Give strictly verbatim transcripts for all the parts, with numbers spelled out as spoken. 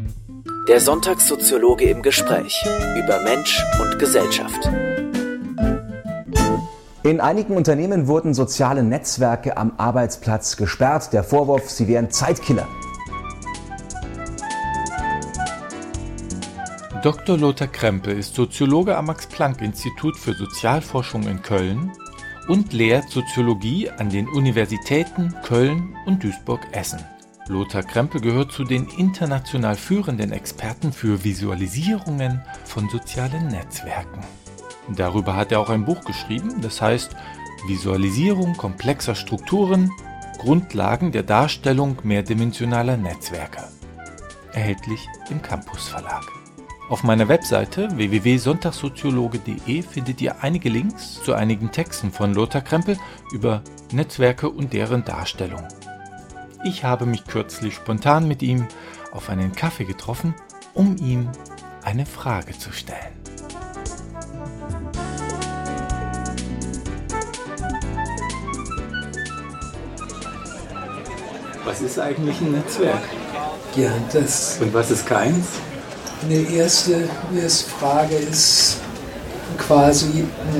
Der Sonntagssoziologe im Gespräch über Mensch und Gesellschaft. In einigen Unternehmen wurden soziale Netzwerke am Arbeitsplatz gesperrt. Der Vorwurf, sie wären Zeitkiller. Doktor Lothar Krempe ist Soziologe am Max-Planck-Institut für Sozialforschung in Köln und lehrt Soziologie an den Universitäten Köln und Duisburg-Essen. Lothar Krempe gehört zu den international führenden Experten für Visualisierungen von sozialen Netzwerken. Darüber hat er auch ein Buch geschrieben, das heißt Visualisierung komplexer Strukturen, Grundlagen der Darstellung mehrdimensionaler Netzwerke. Erhältlich im Campus Verlag. Auf meiner Webseite w w w punkt sonntagssoziologe punkt de findet ihr einige Links zu einigen Texten von Lothar Krempe über Netzwerke und deren Darstellung. Ich habe mich kürzlich spontan mit ihm auf einen Kaffee getroffen, um ihm eine Frage zu stellen. Was ist eigentlich ein Netzwerk? Ja, das. Und was ist keins? Die erste, erste Frage ist quasi,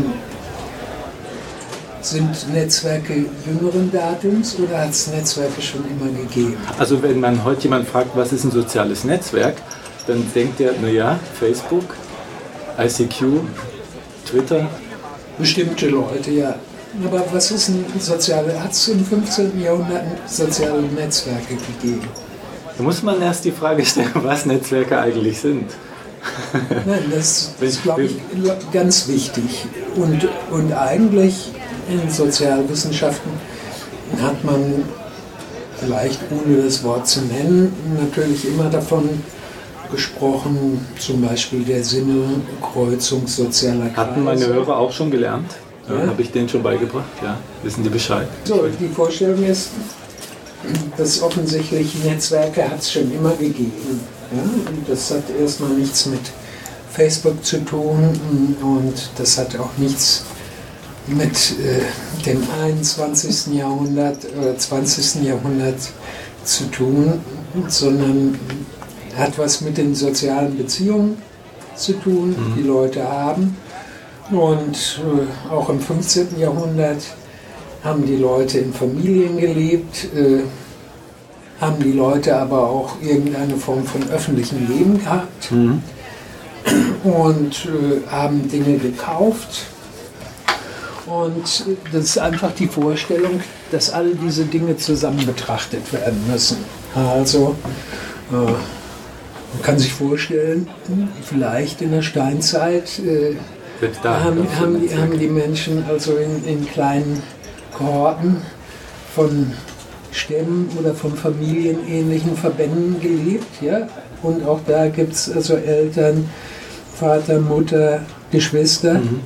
sind Netzwerke jüngeren Datums oder hat es Netzwerke schon immer gegeben? Also wenn man heute jemand fragt, was ist ein soziales Netzwerk, dann denkt er, naja, Facebook, I C Q, Twitter. Bestimmte Leute, ja. Aber was ist ein soziales, hat es im fünfzehnten Jahrhundert soziale Netzwerke gegeben? Da muss man erst die Frage stellen, was Netzwerke eigentlich sind. Nein, das ist, glaube ich, ganz wichtig. Und, und eigentlich in Sozialwissenschaften hat man, vielleicht ohne das Wort zu nennen, natürlich immer davon gesprochen, zum Beispiel der Sinnekreuzung sozialer Kreise. Hatten meine Hörer auch schon gelernt? Ja? Ja, habe ich denen schon beigebracht? Ja, wissen die Bescheid? So, die Vorstellung ist, dass offensichtlich Netzwerke hat es schon immer gegeben. Ja? Und das hat erstmal nichts mit Facebook zu tun und das hat auch nichts mit äh, dem einundzwanzigsten Jahrhundert oder zwanzigsten Jahrhundert zu tun, sondern hat was mit den sozialen Beziehungen zu tun, mhm. die Leute haben. Und äh, auch im fünfzehnten Jahrhundert haben die Leute in Familien gelebt, äh, haben die Leute aber auch irgendeine Form von öffentlichem Leben gehabt mhm. und äh, haben Dinge gekauft. Und das ist einfach die Vorstellung, dass all diese Dinge zusammen betrachtet werden müssen. Also äh, man kann sich vorstellen, vielleicht in der Steinzeit äh, da haben, haben, die, haben die Menschen also in, in kleinen Kohorten von Stämmen oder von familienähnlichen Verbänden gelebt. Ja? Und auch da gibt es also Eltern, Vater, Mutter, Geschwister. Mhm.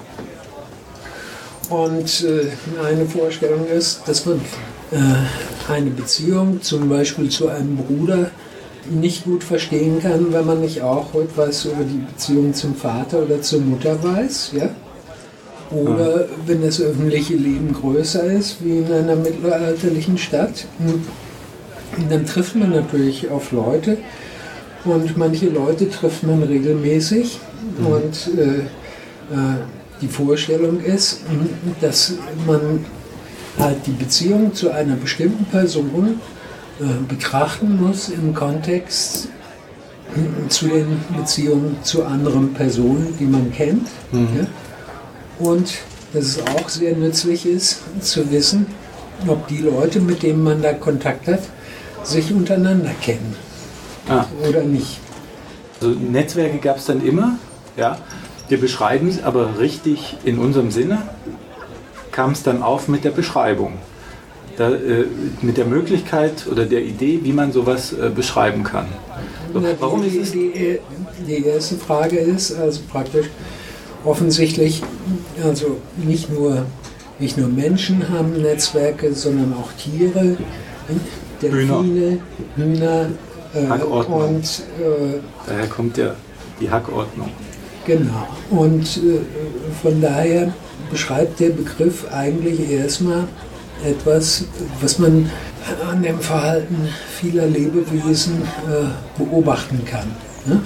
Und äh, eine Vorstellung ist, dass man äh, eine Beziehung zum Beispiel zu einem Bruder nicht gut verstehen kann, wenn man nicht auch etwas über die Beziehung zum Vater oder zur Mutter weiß. Ja? Oder ja. wenn das öffentliche Leben größer ist, wie in einer mittelalterlichen Stadt, dann trifft man natürlich auf Leute und manche Leute trifft man regelmäßig mhm. und äh, äh, die Vorstellung ist, dass man halt die Beziehung zu einer bestimmten Person äh, betrachten muss im Kontext äh, zu den Beziehungen zu anderen Personen, die man kennt. Mhm. Ja? Und dass es auch sehr nützlich ist, zu wissen, ob die Leute, mit denen man da Kontakt hat, sich untereinander kennen ah. oder nicht. Also Netzwerke gab es dann immer, ja. Wir beschreiben es, aber richtig in unserem Sinne kam es dann auf mit der Beschreibung. Da, äh, mit der Möglichkeit oder der Idee, wie man sowas äh, beschreiben kann. So, Na, warum die, ist es? Die, die erste Frage ist also praktisch offensichtlich, also nicht nur, nicht nur Menschen haben Netzwerke, sondern auch Tiere, Delfine, Hühner äh, und äh, daher kommt ja die Hackordnung. Genau. Und äh, von daher beschreibt der Begriff eigentlich erstmal etwas, was man an dem Verhalten vieler Lebewesen äh, beobachten kann. Ne?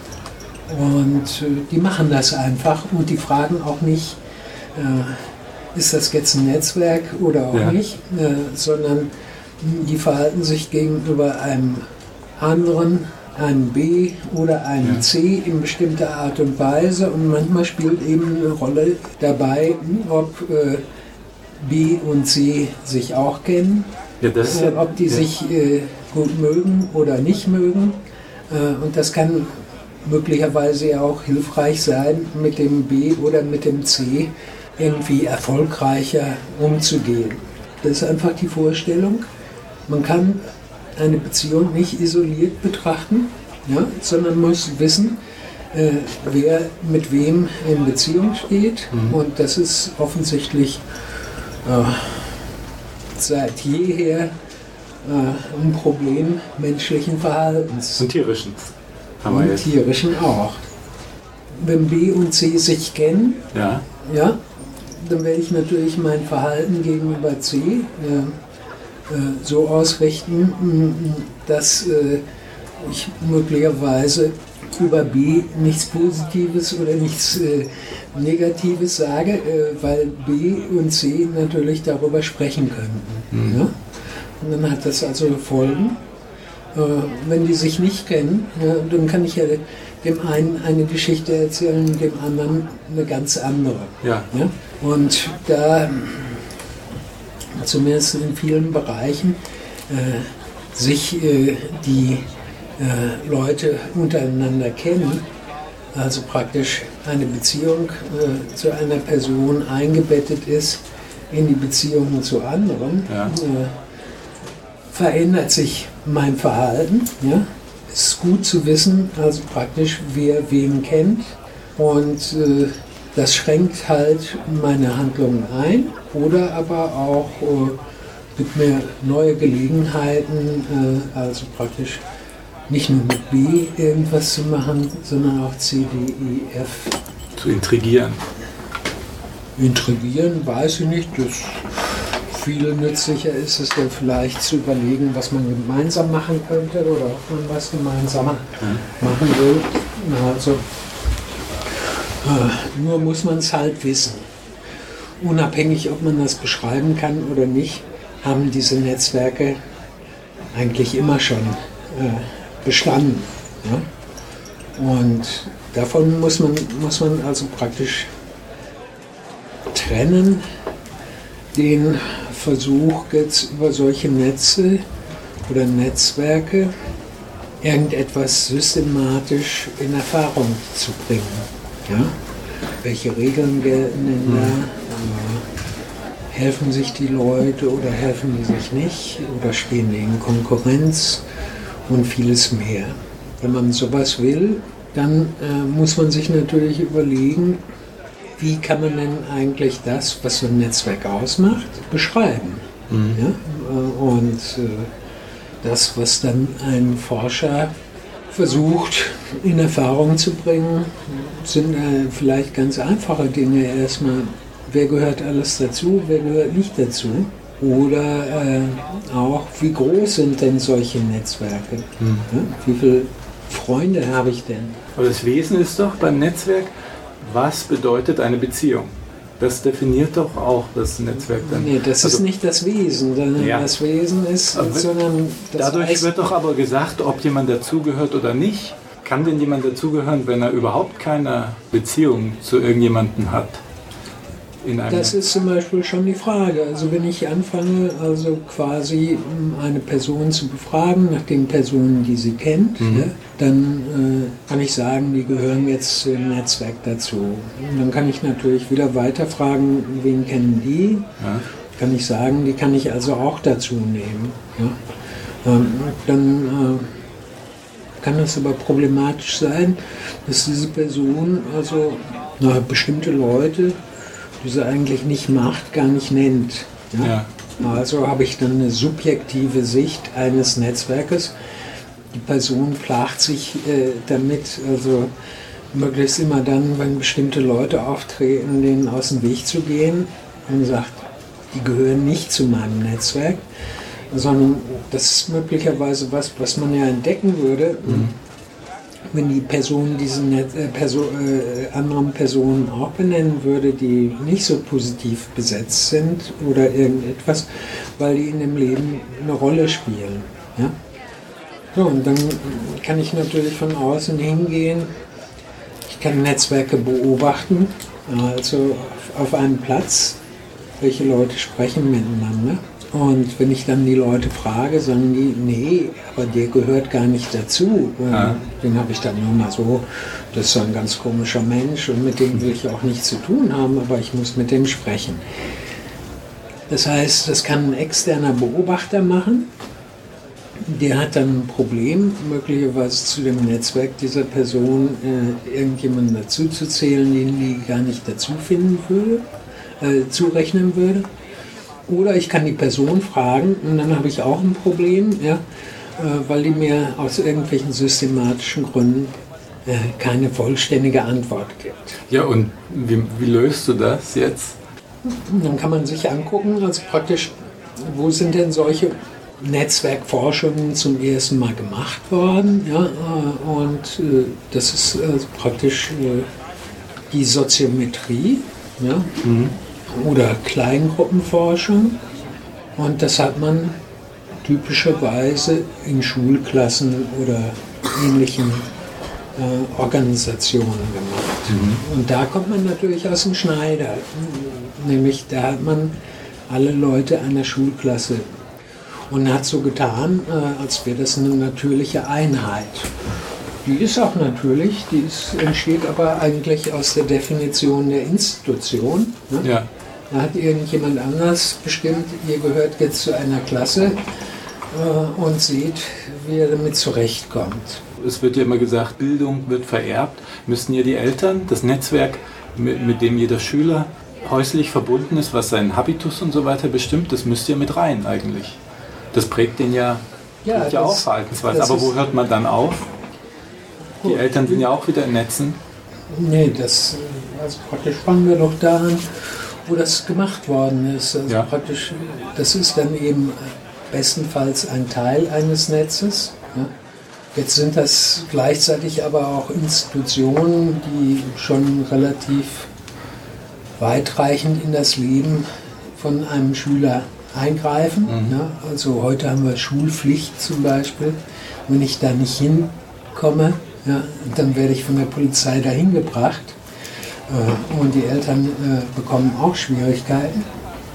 Und äh, die machen das einfach und die fragen auch nicht, äh, ist das jetzt ein Netzwerk oder auch ja. nicht, äh, sondern die verhalten sich gegenüber einem anderen, einem B oder einem ja. C in bestimmter Art und Weise und manchmal spielt eben eine Rolle dabei, ob äh, B und C sich auch kennen, ja, das äh, ob die ja. sich äh, gut mögen oder nicht mögen äh, und das kann möglicherweise auch hilfreich sein, mit dem B oder mit dem C irgendwie erfolgreicher umzugehen. Das ist einfach die Vorstellung. Man kann eine Beziehung nicht isoliert betrachten, ja, sondern muss wissen, äh, wer mit wem in Beziehung steht. Mhm. Und das ist offensichtlich äh, seit jeher äh, ein Problem menschlichen Verhaltens. Und tierischen. Und jetzt. tierischen auch. Wenn B und C sich kennen, ja. Ja, dann werde ich natürlich mein Verhalten gegenüber C äh, so ausrichten, dass ich möglicherweise über B nichts Positives oder nichts Negatives sage, weil B und C natürlich darüber sprechen könnten. Mhm. Ja? Und dann hat das also Folgen. Wenn die sich nicht kennen, dann kann ich ja dem einen eine Geschichte erzählen, dem anderen eine ganz andere. Ja. Ja? Und da zumindest in vielen Bereichen, äh, sich äh, die äh, Leute untereinander kennen, also praktisch eine Beziehung äh, zu einer Person eingebettet ist in die Beziehungen zu anderen, ja. äh, verändert sich mein Verhalten. Ja? Es ist gut zu wissen, also praktisch wer wen kennt und äh, das schränkt halt meine Handlungen ein oder aber auch äh, gibt mir neue Gelegenheiten, äh, also praktisch nicht nur mit B irgendwas zu machen, sondern auch C, D, E, F. Zu intrigieren. Intrigieren, weiß ich nicht. Das viel nützlicher ist es dann vielleicht zu überlegen, was man gemeinsam machen könnte oder ob man was gemeinsam mhm. machen will. Also nur muss man es halt wissen. Unabhängig, ob man das beschreiben kann oder nicht, haben diese Netzwerke eigentlich immer schon äh, bestanden. Ja? Und davon muss man, muss man also praktisch trennen, den Versuch jetzt über solche Netze oder Netzwerke irgendetwas systematisch in Erfahrung zu bringen. Ja? Welche Regeln gelten denn da? Äh, helfen sich die Leute oder helfen die sich nicht? Oder stehen die in Konkurrenz? Und vieles mehr. Wenn man sowas will, dann äh, muss man sich natürlich überlegen, wie kann man denn eigentlich das, was so ein Netzwerk ausmacht, beschreiben? Mhm. Ja? Und äh, das, was dann ein Forscher versucht in Erfahrung zu bringen, sind äh, vielleicht ganz einfache Dinge erstmal. Wer gehört alles dazu, wer gehört nicht dazu? Oder äh, auch, wie groß sind denn solche Netzwerke? Mhm. Ja, wie viele Freunde habe ich denn? Aber das Wesen ist doch beim Netzwerk, was bedeutet eine Beziehung? Das definiert doch auch das Netzwerk dann. Nee, das also, ist nicht das Wesen, sondern ja. das Wesen ist, aber sondern das dadurch heißt, wird doch aber gesagt, ob jemand dazugehört oder nicht. Kann denn jemand dazugehören, wenn er überhaupt keine Beziehung zu irgendjemandem hat? In einem das ist zum Beispiel schon die Frage. Also wenn ich anfange, also quasi eine Person zu befragen nach den Personen, die sie kennt, mhm. ja, dann äh, kann ich sagen, die gehören jetzt zu dem Netzwerk dazu. Und dann kann ich natürlich wieder weiterfragen, wen kennen die? Ja. Kann ich sagen, die kann ich also auch dazu nehmen. Ja. Ähm, dann äh, kann es aber problematisch sein, dass diese Person, also na, bestimmte Leute, die sie eigentlich nicht macht, gar nicht nennt. Ja? Ja. Also habe ich dann eine subjektive Sicht eines Netzwerkes. Die Person plagt sich äh, damit, also möglichst immer dann, wenn bestimmte Leute auftreten, denen aus dem Weg zu gehen und sagt, die gehören nicht zu meinem Netzwerk. sondern das ist möglicherweise was, was man ja entdecken würde, mhm. wenn die Person diese Net- äh, Perso- äh, anderen Personen auch benennen würde, die nicht so positiv besetzt sind oder irgendetwas, weil die in dem Leben eine Rolle spielen. Ja? So, und dann kann ich natürlich von außen hingehen, ich kann Netzwerke beobachten, also auf einem Platz, welche Leute sprechen miteinander. Und wenn ich dann die Leute frage, sagen die, nee, aber der gehört gar nicht dazu. Ja. Den habe ich dann nur mal so, das ist so ein ganz komischer Mensch und mit dem will ich auch nichts zu tun haben, aber ich muss mit dem sprechen. Das heißt, das kann ein externer Beobachter machen. Der hat dann ein Problem, möglicherweise zu dem Netzwerk dieser Person äh, irgendjemanden dazu zu zählen, den die gar nicht dazu finden würde, äh, zurechnen würde. Oder ich kann die Person fragen und dann habe ich auch ein Problem, ja, äh, weil die mir aus irgendwelchen systematischen Gründen äh, keine vollständige Antwort gibt. Ja, und wie, wie löst du das jetzt? Dann kann man sich angucken, also praktisch, wo sind denn solche Netzwerkforschungen zum ersten Mal gemacht worden, ja, und äh, das ist äh, praktisch äh, die Soziometrie, ja, mhm. oder Kleingruppenforschung, und das hat man typischerweise in Schulklassen oder ähnlichen äh, Organisationen gemacht. Mhm. Und da kommt man natürlich aus dem Schneider, nämlich da hat man alle Leute einer Schulklasse und hat so getan, äh, als wäre das eine natürliche Einheit. Die ist auch natürlich, die ist, entsteht aber eigentlich aus der Definition der Institution. Ne? Ja. Da hat irgendjemand anders bestimmt, ihr gehört jetzt zu einer Klasse äh, und seht, wie ihr damit zurechtkommt. Es wird ja immer gesagt, Bildung wird vererbt. Müssten ja die Eltern, das Netzwerk, mit, mit dem jeder Schüler häuslich verbunden ist, was seinen Habitus und so weiter bestimmt, das müsste ja mit rein eigentlich. Das prägt den ja, ja, prägt ja auch Verhaltensweise. Aber wo hört man dann auf? Die Gut. Eltern sind ja auch wieder in Netzen. Nee, das, also praktisch fangen wir doch da an, wo das gemacht worden ist. Also ja. praktisch, das ist dann eben bestenfalls ein Teil eines Netzes. Ja. Jetzt sind das gleichzeitig aber auch Institutionen, die schon relativ weitreichend in das Leben von einem Schüler eingreifen. Mhm. Ja. Also heute haben wir Schulpflicht zum Beispiel. Wenn ich da nicht hinkomme, ja, dann werde ich von der Polizei dahin gebracht. Äh, und die Eltern äh, bekommen auch Schwierigkeiten.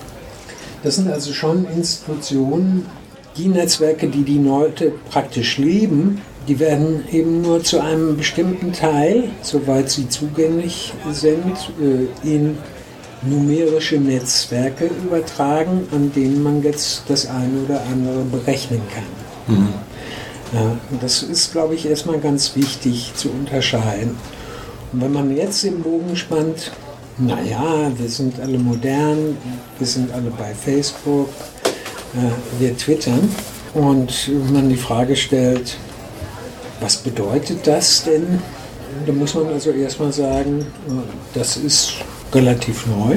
Das sind also schon Institutionen, die Netzwerke, die die Leute praktisch leben, die werden eben nur zu einem bestimmten Teil, soweit sie zugänglich sind, äh, in numerische Netzwerke übertragen, an denen man jetzt das eine oder andere berechnen kann. Mhm. Ja, das ist, glaube ich, erstmal ganz wichtig zu unterscheiden. Und wenn man jetzt den Bogen spannt, naja, wir sind alle modern, wir sind alle bei Facebook, äh, wir twittern, und man die Frage stellt, was bedeutet das denn? Da muss man also erstmal sagen, das ist relativ neu.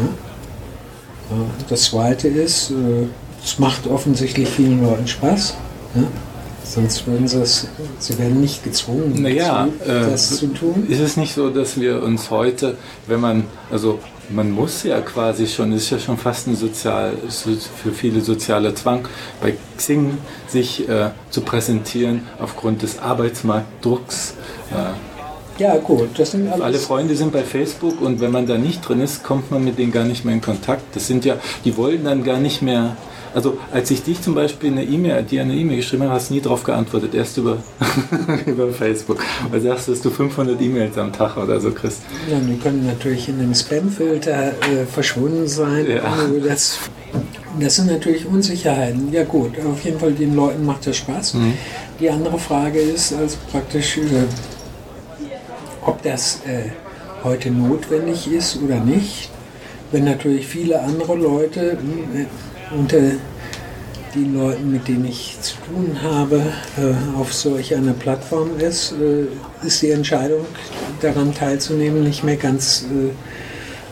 Das Zweite ist, es macht offensichtlich vielen Leuten Spaß. Sonst würden sie es, sie werden nicht gezwungen, naja, das äh, zu tun. Ist es nicht so, dass wir uns heute, wenn man, also man muss ja quasi schon, es ist ja schon fast ein sozial, für viele sozialer Zwang, bei Xing sich äh, zu präsentieren aufgrund des Arbeitsmarktdrucks. Äh, ja gut, das sind alles... Alle Freunde sind bei Facebook, und wenn man da nicht drin ist, kommt man mit denen gar nicht mehr in Kontakt. Das sind ja, die wollen dann gar nicht mehr... Also als ich dich zum Beispiel eine E-Mail, dir eine E-Mail geschrieben habe, hast du nie darauf geantwortet, erst über, über Facebook. Weil du sagst, dass du fünfhundert E-Mails am Tag oder so kriegst. Ja, die können natürlich in dem Spam-Filter äh, verschwunden sein. Ja. Also das, das sind natürlich Unsicherheiten. Ja gut, auf jeden Fall, den Leuten macht das Spaß. Mhm. Die andere Frage ist also praktisch, äh, ob das äh, heute notwendig ist oder nicht. Wenn natürlich viele andere Leute... Äh, unter den Leuten, mit denen ich zu tun habe, äh, auf solch einer Plattform ist, äh, ist die Entscheidung, daran teilzunehmen, nicht mehr ganz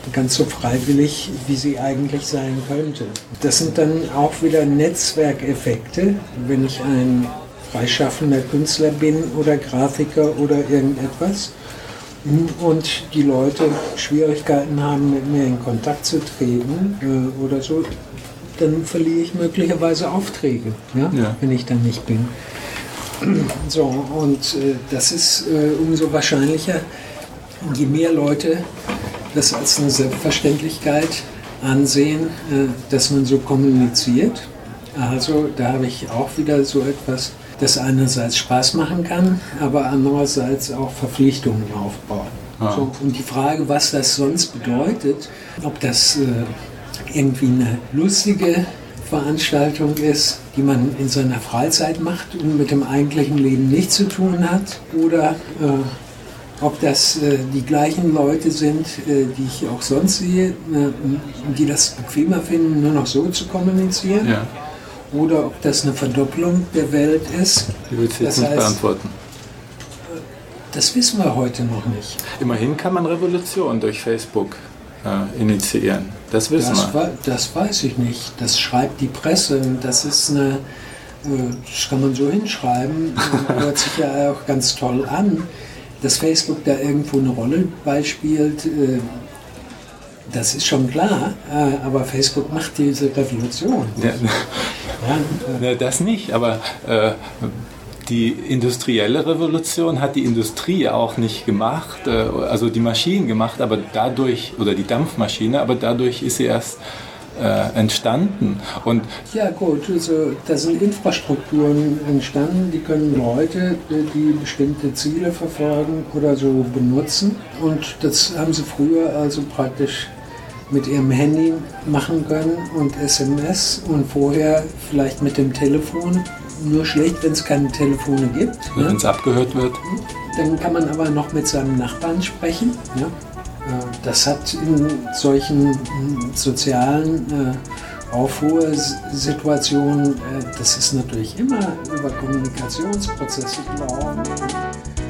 ganz so freiwillig, wie sie eigentlich sein könnte. Das sind dann auch wieder Netzwerkeffekte, wenn ich ein freischaffender Künstler bin oder Grafiker oder irgendetwas und die Leute Schwierigkeiten haben, mit mir in Kontakt zu treten äh, oder so, dann verliere ich möglicherweise Aufträge, ja, ja. wenn ich dann nicht bin. So, und äh, das ist äh, umso wahrscheinlicher, je mehr Leute das als eine Selbstverständlichkeit ansehen, äh, dass man so kommuniziert. Also da habe ich auch wieder so etwas, das einerseits Spaß machen kann, aber andererseits auch Verpflichtungen aufbaut. Ah. So, und die Frage, was das sonst bedeutet, ob das äh, irgendwie eine lustige Veranstaltung ist, die man in seiner Freizeit macht und mit dem eigentlichen Leben nichts zu tun hat, oder äh, ob das äh, die gleichen Leute sind, äh, die ich auch sonst sehe, äh, die das bequemer finden, nur noch so zu kommunizieren, ja. Oder ob das eine Verdopplung der Welt ist. Die willst du jetzt nicht beantworten. Das wissen wir heute noch nicht. Immerhin kann man Revolution durch Facebook äh, initiieren. Das wissen das, wir. Das weiß ich nicht. Das schreibt die Presse. Das ist eine, das kann man so hinschreiben. Hört sich ja auch ganz toll an. Dass Facebook da irgendwo eine Rolle beispielt, das ist schon klar. Aber Facebook macht diese Revolution. Ja. Ja, äh, das nicht, aber äh, die industrielle Revolution hat die Industrie auch nicht gemacht, äh, also die Maschinen gemacht, aber dadurch, oder die Dampfmaschine, aber dadurch ist sie erst äh, entstanden. Und ja gut, also da sind Infrastrukturen entstanden, die können Leute, die bestimmte Ziele verfolgen oder so benutzen, und das haben sie früher also praktisch mit ihrem Handy machen können und S M S und vorher vielleicht mit dem Telefon. Nur schlecht, wenn es keine Telefone gibt. Wenn ne? es abgehört wird. Dann kann man aber noch mit seinem Nachbarn sprechen. Ja? Das hat in solchen sozialen äh, Aufruhrsituationen, äh, das ist natürlich immer über Kommunikationsprozesse gelaufen.